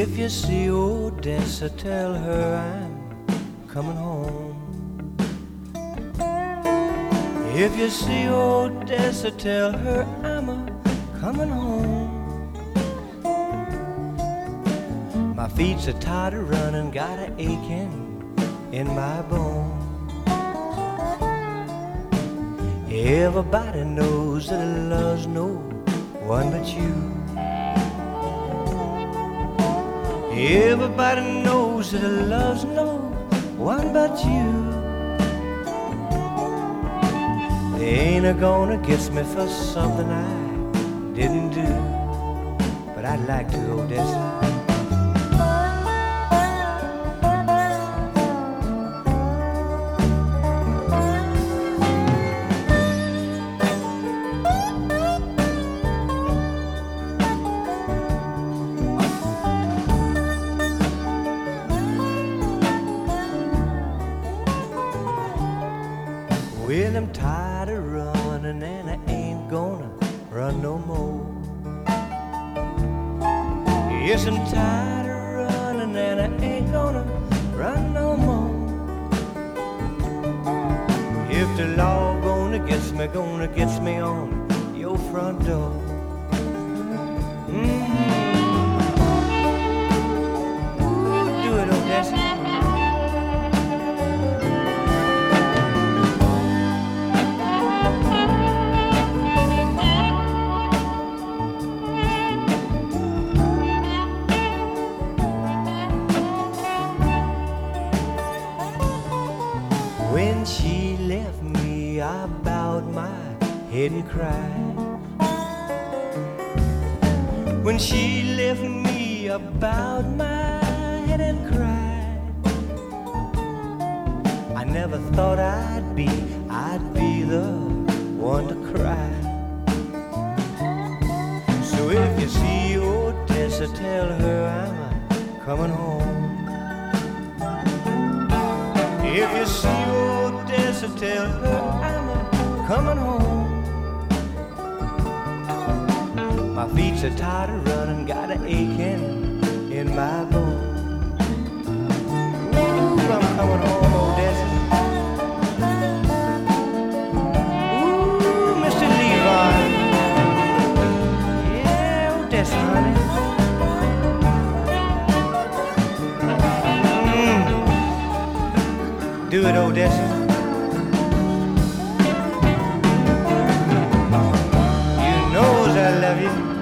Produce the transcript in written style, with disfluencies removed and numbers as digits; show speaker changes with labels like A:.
A: If you see Odessa, tell her I'm coming home. If you see Odessa, tell her I'm coming home. My feet's are tired of running, got a aching in my bone. Everybody knows that love's no one but you. Everybody knows that love's no one but you. They ain't gonna get me for something I didn't do, but I'd like to, Odessa. Well, I'm tired of running and I ain't gonna run no more. Yes, I'm tired of running and I ain't gonna run no more. If the law gonna get me on your front door. Ooh, do it, Odessa. When she left me, I bowed my head and cried. When she left me, I bowed my head and cried. I never thought I'd be the one to cry. So if you see Odessa, tell her I'm coming home. If you see Odessa, tell her I'm coming home. My feet are tired of running, got an aching in my bone. Ooh, I'm coming home, Odessa. Ooh, Mr. Levi. Yeah, Odessa, honey. Do it, Odessa. You know I love you.